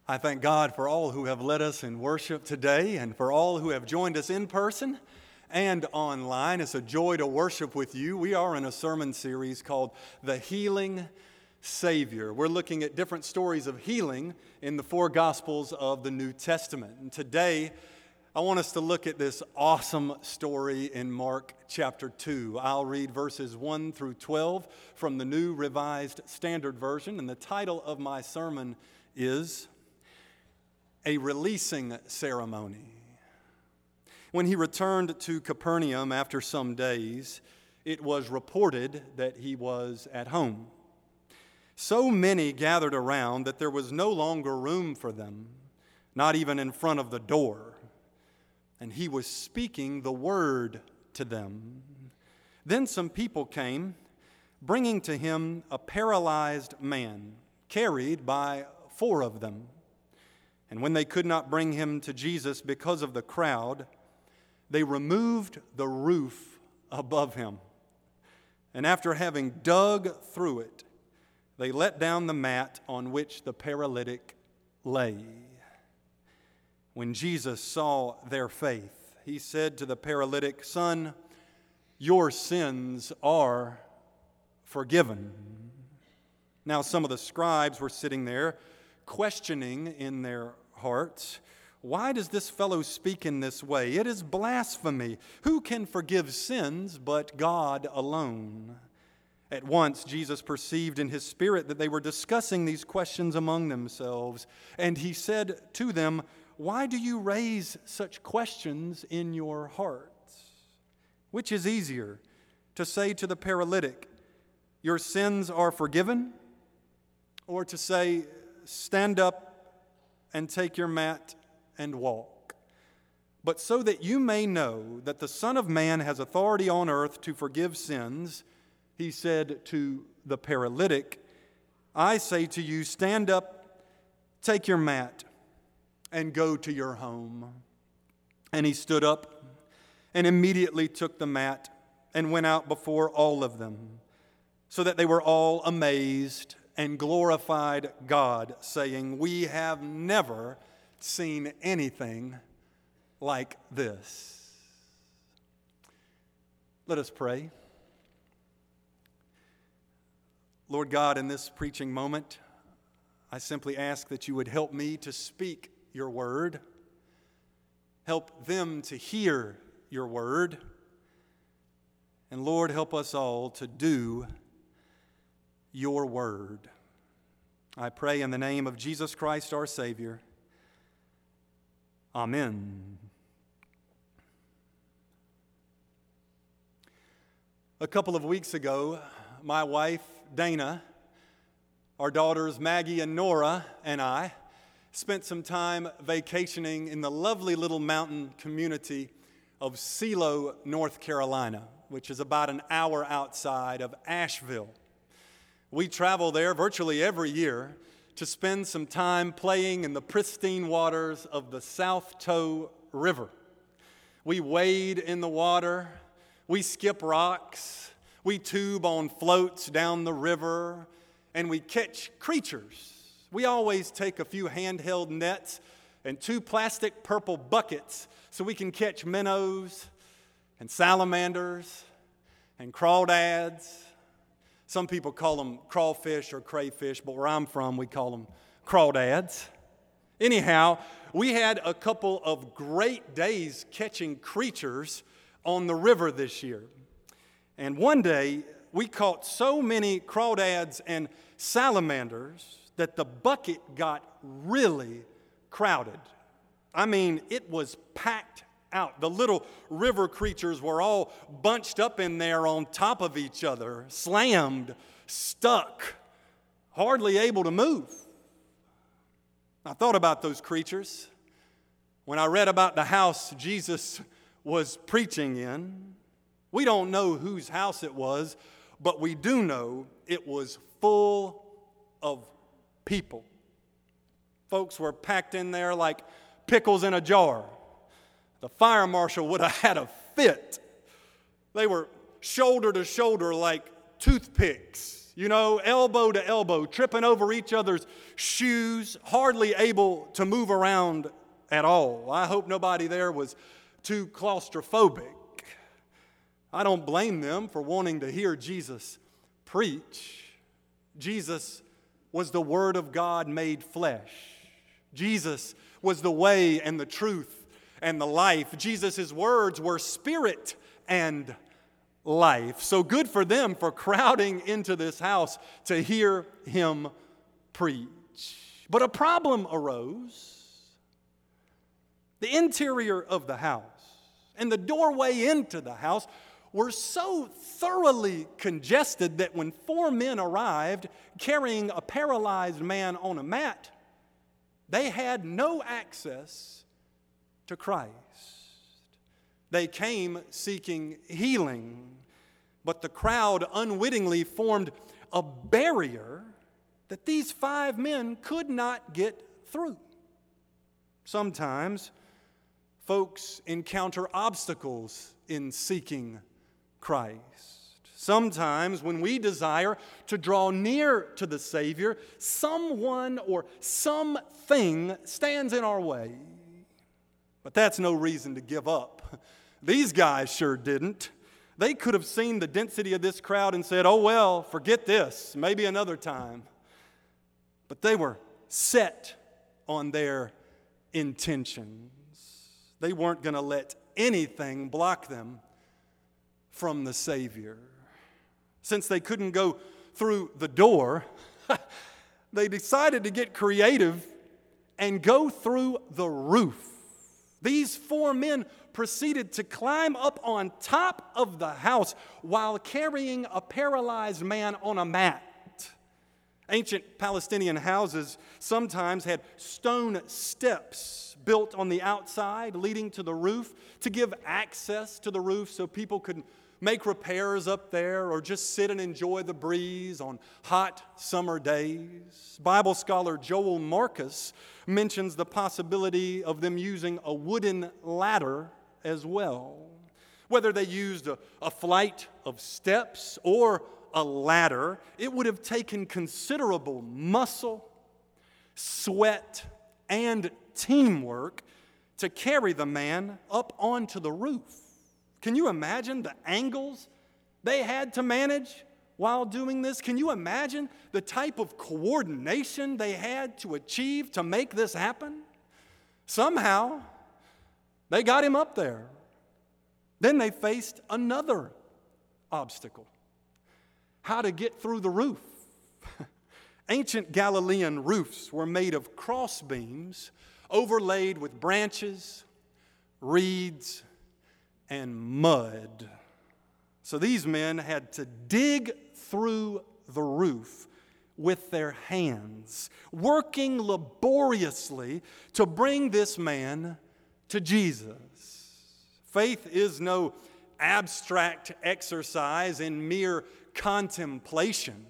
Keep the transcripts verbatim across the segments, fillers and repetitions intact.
I thank God for all who have led us in worship today and for all who have joined us in person and online. It's a joy to worship with you. We are in a sermon series called The Healing Savior. We're looking at different stories of healing in the four Gospels of the New Testament. And today, I want us to look at this awesome story in Mark chapter two. I'll read verses one through twelve from the New Revised Standard Version, and the title of my sermon is A Releasing Ceremony. When he returned to Capernaum after some days, it was reported that he was at home. So many gathered around that there was no longer room for them, not even in front of the door. And he was speaking the word to them. Then some people came, bringing to him a paralyzed man, carried by four of them. And when they could not bring him to Jesus because of the crowd, they removed the roof above him. And after having dug through it, they let down the mat on which the paralytic lay. When Jesus saw their faith, he said to the paralytic, "Son, your sins are forgiven." Now some of the scribes were sitting there, questioning in their hearts, "Why does this fellow speak in this way? It is blasphemy. Who can forgive sins but God alone?" At once Jesus perceived in his spirit that they were discussing these questions among themselves, and he said to them, "Why do you raise such questions in your hearts? Which is easier, to say to the paralytic, 'Your sins are forgiven,' or to say, 'Stand up and take your mat and walk'? But so that you may know that the Son of Man has authority on earth to forgive sins," he said to the paralytic, "I say to you, stand up, take your mat, and go to your home." And he stood up and immediately took the mat and went out before all of them, so that they were all amazed and glorified God, saying, "We have never seen anything like this." Let us pray. Lord God, in this preaching moment, I simply ask that you would help me to speak your word. Help them to hear your word. And Lord, help us all to do your word. I pray in the name of Jesus Christ, our Savior. Amen. A couple of weeks ago, my wife, Dana, our daughters, Maggie and Nora, and I spent some time vacationing in the lovely little mountain community of Silo, North Carolina, which is about an hour outside of Asheville. We travel there virtually every year to spend some time playing in the pristine waters of the South Toe River. We wade in the water, we skip rocks, we tube on floats down the river, and we catch creatures. We always take a few handheld nets and two plastic purple buckets so we can catch minnows and salamanders and crawdads. Some people call them crawfish or crayfish, but where I'm from, we call them crawdads. Anyhow, we had a couple of great days catching creatures on the river this year. And one day, we caught so many crawdads and salamanders that the bucket got really crowded. I mean, it was packed out. The little river creatures were all bunched up in there on top of each other, slammed, stuck, hardly able to move. I thought about those creatures when I read about the house Jesus was preaching in. We don't know whose house it was, but we do know it was full of people. Folks were packed in there like pickles in a jar. The fire marshal would have had a fit. They were shoulder to shoulder like toothpicks. you know, elbow to elbow, tripping over each other's shoes, hardly able to move around at all. I hope nobody there was too claustrophobic. I don't blame them for wanting to hear Jesus preach. Jesus was the Word of God made flesh. Jesus was the way and the truth and the life. Jesus' words were spirit and life. So good for them for crowding into this house to hear him preach. But a problem arose. The interior of the house and the doorway into the house were so thoroughly congested that when four men arrived carrying a paralyzed man on a mat, they had no access to Christ. They came seeking healing, but the crowd unwittingly formed a barrier that these five men could not get through. Sometimes folks encounter obstacles in seeking Christ. Sometimes when we desire to draw near to the Savior, someone or something stands in our way. But that's no reason to give up. These guys sure didn't. They could have seen the density of this crowd and said, oh well, forget this, maybe another time. But they were set on their intentions. They weren't going to let anything block them from the Savior. Since they couldn't go through the door, they decided to get creative and go through the roof. These four men proceeded to climb up on top of the house while carrying a paralyzed man on a mat. Ancient Palestinian houses sometimes had stone steps built on the outside leading to the roof to give access to the roof so people could make repairs up there or just sit and enjoy the breeze on hot summer days. Bible scholar Joel Marcus mentions the possibility of them using a wooden ladder as well. Whether they used a, a flight of steps or a ladder, it would have taken considerable muscle, sweat, and teamwork to carry the man up onto the roof. Can you imagine the angles they had to manage while doing this? Can you imagine the type of coordination they had to achieve to make this happen? Somehow, they got him up there. Then they faced another obstacle: how to get through the roof. Ancient Galilean roofs were made of cross beams overlaid with branches, reeds, and mud. So these men had to dig through the roof with their hands, working laboriously to bring this man to Jesus. Faith is no abstract exercise in mere contemplation.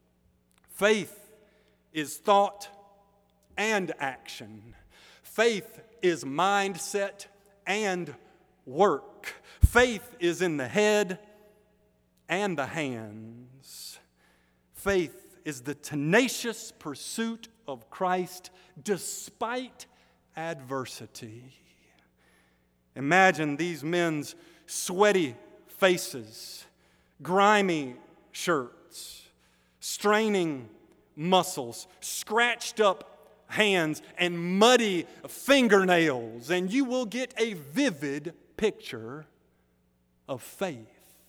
Faith is thought and action. Faith is mindset and work. Faith is in the head and the hands. Faith is the tenacious pursuit of Christ despite adversity. Imagine these men's sweaty faces, grimy shirts, straining muscles, scratched up hands, and muddy fingernails, and you will get a vivid picture of faith.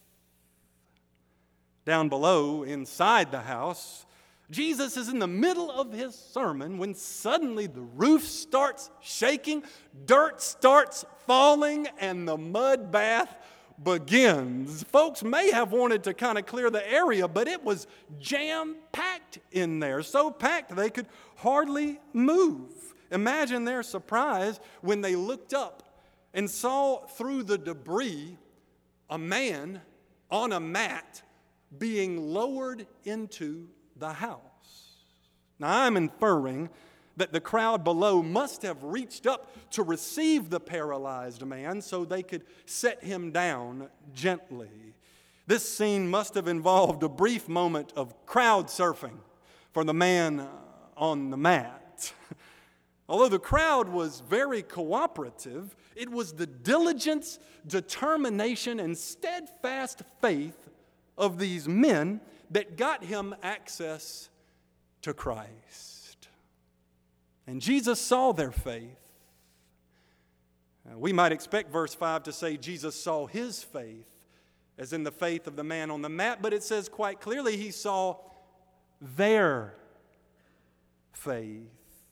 Down below, inside the house, Jesus is in the middle of his sermon when suddenly the roof starts shaking, dirt starts falling, and the mud bath begins. Folks may have wanted to kind of clear the area, but it was jam-packed in there, so packed they could hardly move. Imagine their surprise when they looked up and saw through the debris a man on a mat being lowered into the house. Now, I'm inferring that the crowd below must have reached up to receive the paralyzed man so they could set him down gently. This scene must have involved a brief moment of crowd surfing for the man on the mat. Although the crowd was very cooperative, it was the diligence, determination, and steadfast faith of these men that got him access to Christ. And Jesus saw their faith. Uh, we might expect verse five to say Jesus saw his faith, as in the faith of the man on the mat, but it says quite clearly he saw their faith.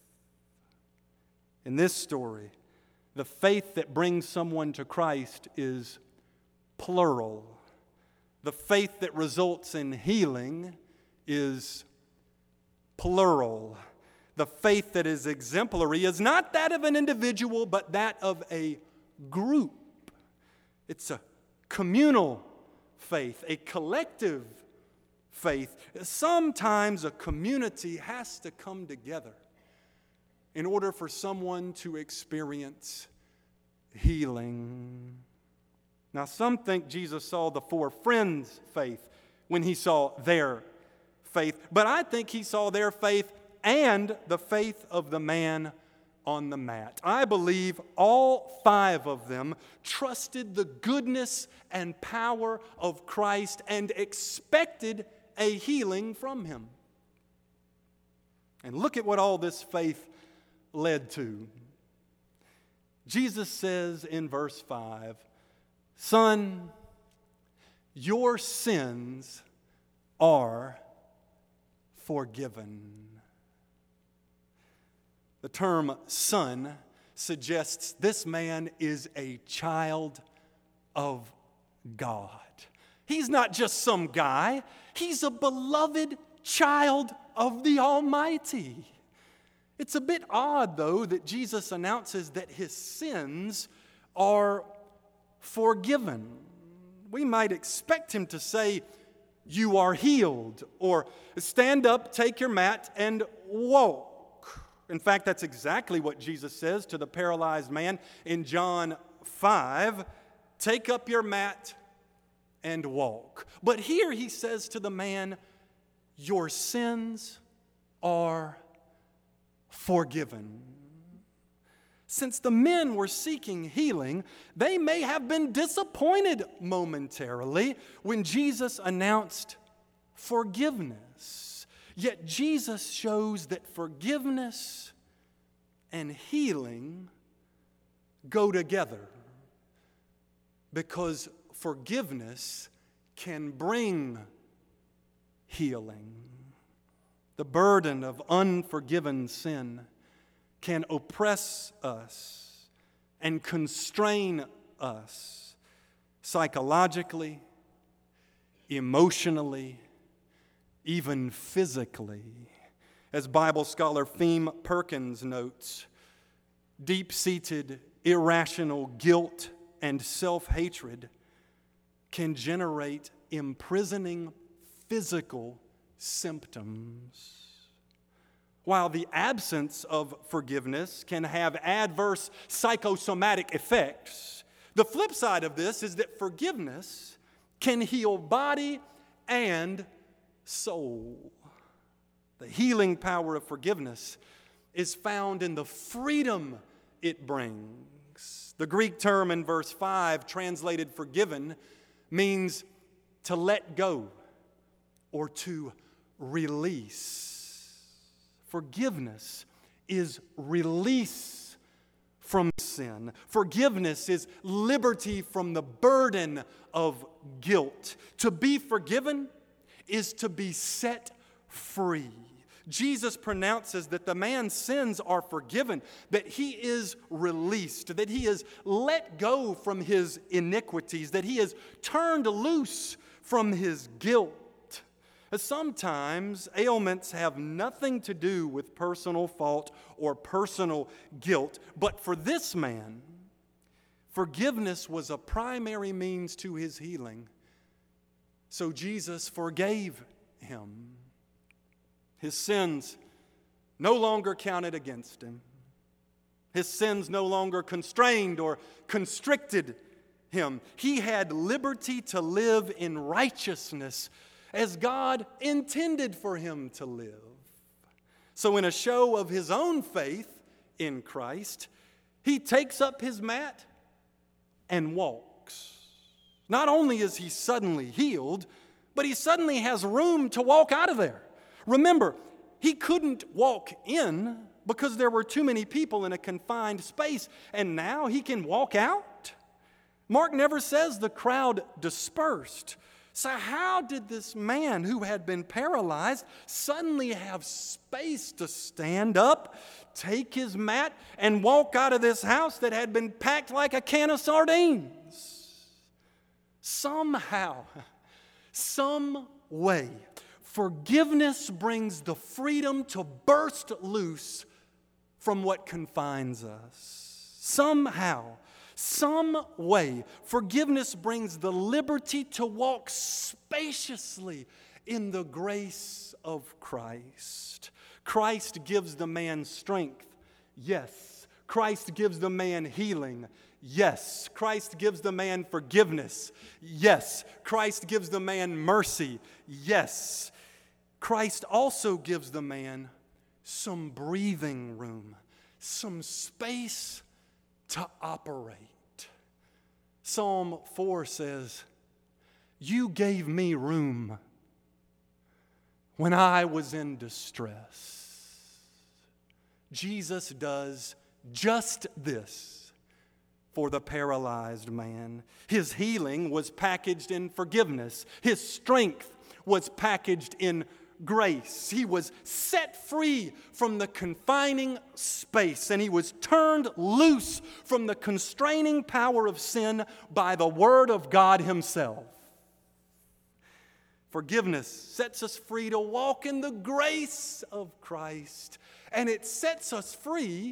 In this story, the faith that brings someone to Christ is plural. The faith that results in healing is plural. The faith that is exemplary is not that of an individual, but that of a group. It's a communal faith, a collective faith. Sometimes a community has to come together in order for someone to experience healing. Now, some think Jesus saw the four friends' faith when he saw their faith, but I think he saw their faith and the faith of the man on the mat. I believe all five of them trusted the goodness and power of Christ and expected a healing from him. And look at what all this faith led to. Jesus says in verse five, "Son, your sins are forgiven." The term son suggests this man is a child of God. He's not just some guy. He's a beloved child of the Almighty. It's a bit odd, though, that Jesus announces that his sins are forgiven. We might expect him to say, "You are healed," or "Stand up, take your mat, and walk." In fact, that's exactly what Jesus says to the paralyzed man in John five. "Take up your mat and walk." But here he says to the man, "Your sins are forgiven." Since the men were seeking healing, they may have been disappointed momentarily when Jesus announced forgiveness. Yet Jesus shows that forgiveness and healing go together, because forgiveness can bring healing. The burden of unforgiven sin can oppress us and constrain us psychologically, emotionally, even physically. As Bible scholar Feem Perkins notes, deep-seated, irrational guilt and self-hatred can generate imprisoning physical symptoms, while the absence of forgiveness can have adverse psychosomatic effects. The flip side of this is that forgiveness can heal body and soul. The healing power of forgiveness is found in the freedom it brings. The Greek term in verse five, translated forgiven, means to let go or to release. Forgiveness is release from sin. Forgiveness is liberty from the burden of guilt. To be forgiven is to be set free. Jesus pronounces that the man's sins are forgiven, that he is released, that he is let go from his iniquities, that he is turned loose from his guilt. Sometimes ailments have nothing to do with personal fault or personal guilt, but for this man, forgiveness was a primary means to his healing. So Jesus forgave him. His sins no longer counted against him. His sins no longer constrained or constricted him. He had liberty to live in righteousness as God intended for him to live. So in a show of his own faith in Christ, he takes up his mat and walks. Not only is he suddenly healed, but he suddenly has room to walk out of there. Remember, he couldn't walk in because there were too many people in a confined space, and now he can walk out. Mark never says the crowd dispersed. So how did this man who had been paralyzed suddenly have space to stand up, take his mat, and walk out of this house that had been packed like a can of sardines? Somehow, some way, forgiveness brings the freedom to burst loose from what confines us. Somehow, some way, forgiveness brings the liberty to walk spaciously in the grace of Christ. Christ gives the man strength. Yes. Christ gives the man healing. Yes. Christ gives the man forgiveness. Yes. Christ gives the man mercy. Yes. Christ also gives the man some breathing room, some space to operate. Psalm four says, "You gave me room when I was in distress." Jesus does just this for the paralyzed man. His healing was packaged in forgiveness. His strength was packaged in grace. He was set free from the confining space, and he was turned loose from the constraining power of sin by the Word of God Himself. Forgiveness sets us free to walk in the grace of Christ, and it sets us free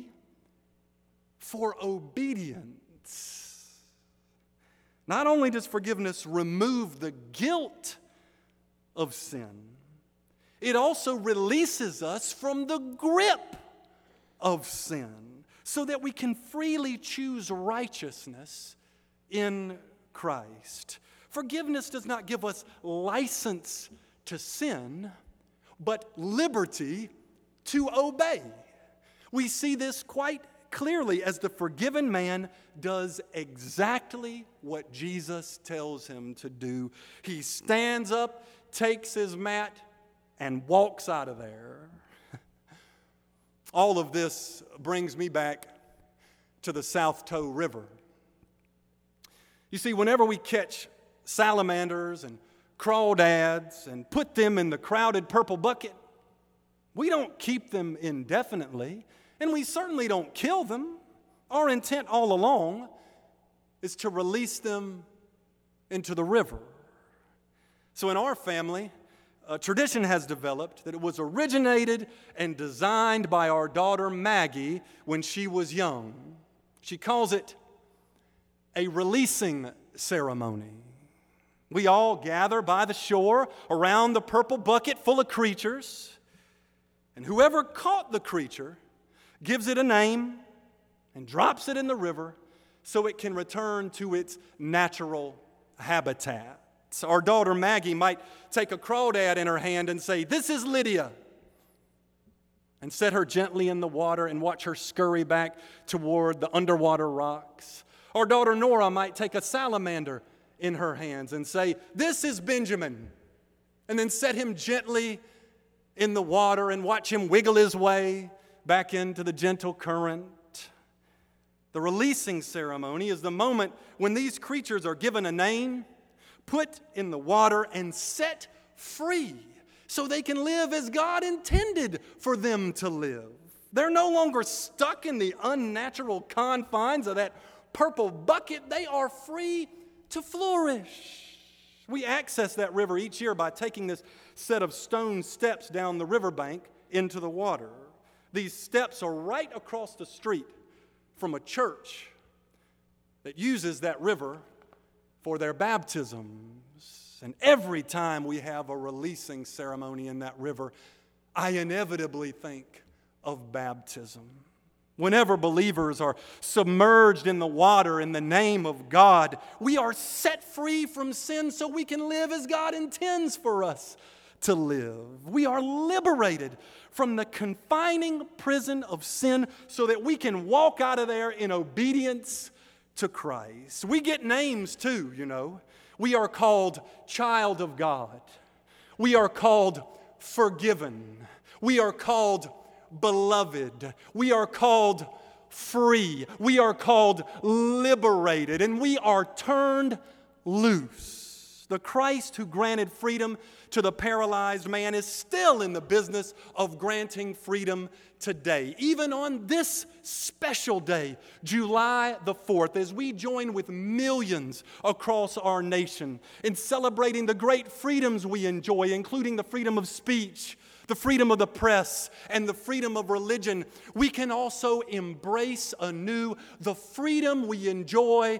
for obedience. Not only does forgiveness remove the guilt of sin, it also releases us from the grip of sin so that we can freely choose righteousness in Christ. Forgiveness does not give us license to sin, but liberty to obey. We see this quite clearly as the forgiven man does exactly what Jesus tells him to do. He stands up, takes his mat, and walks out of there. All of this brings me back to the South Toe River. You see, whenever we catch salamanders and crawdads and put them in the crowded purple bucket, we don't keep them indefinitely, and we certainly don't kill them. Our intent all along is to release them into the river. So in our family, a tradition has developed that it was originated and designed by our daughter Maggie when she was young. She calls it a releasing ceremony. We all gather by the shore around the purple bucket full of creatures, and whoever caught the creature gives it a name and drops it in the river so it can return to its natural habitat. Our daughter Maggie might take a crawdad in her hand and say, "This is Lydia," and set her gently in the water and watch her scurry back toward the underwater rocks. Our daughter Nora might take a salamander in her hands and say, "This is Benjamin," and then set him gently in the water and watch him wiggle his way back into the gentle current. The releasing ceremony is the moment when these creatures are given a name, put in the water, and set free so they can live as God intended for them to live. They're no longer stuck in the unnatural confines of that purple bucket. They are free to flourish. We access that river each year by taking this set of stone steps down the riverbank into the water. These steps are right across the street from a church that uses that river for their baptisms. And every time we have a releasing ceremony in that river, I inevitably think of baptism. Whenever believers are submerged in the water in the name of God, we are set free from sin so we can live as God intends for us to live. We are liberated from the confining prison of sin so that we can walk out of there in obedience to Christ. We get names too, you know. We are called child of God. We are called forgiven. We are called beloved. We are called free. We are called liberated. And we are turned loose. The Christ who granted freedom to the paralyzed man is still in the business of granting freedom today. Even on this special day, July the fourth, as we join with millions across our nation in celebrating the great freedoms we enjoy, including the freedom of speech, the freedom of the press, and the freedom of religion, we can also embrace anew the freedom we enjoy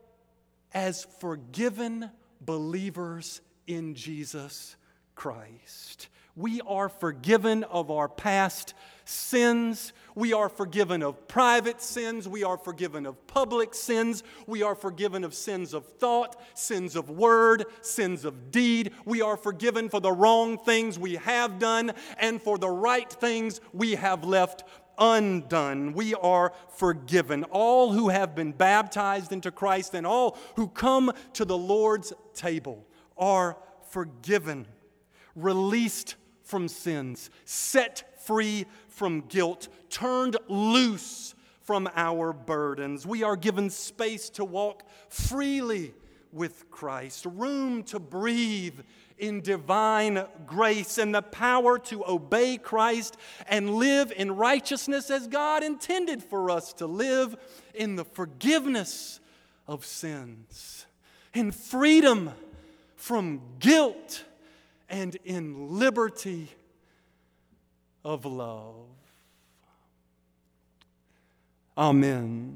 as forgiven believers in Jesus Christ. We are forgiven of our past sins. We are forgiven of private sins. We are forgiven of public sins. We are forgiven of sins of thought, sins of word, sins of deed. We are forgiven for the wrong things we have done and for the right things we have left undone. We are forgiven. All who have been baptized into Christ and all who come to the Lord's table are forgiven, released from sins, set free from guilt, turned loose from our burdens. We are given space to walk freely with Christ, room to breathe in divine grace, and the power to obey Christ and live in righteousness as God intended for us to live, in the forgiveness of sins, in freedom from guilt, and in liberty of love. Amen.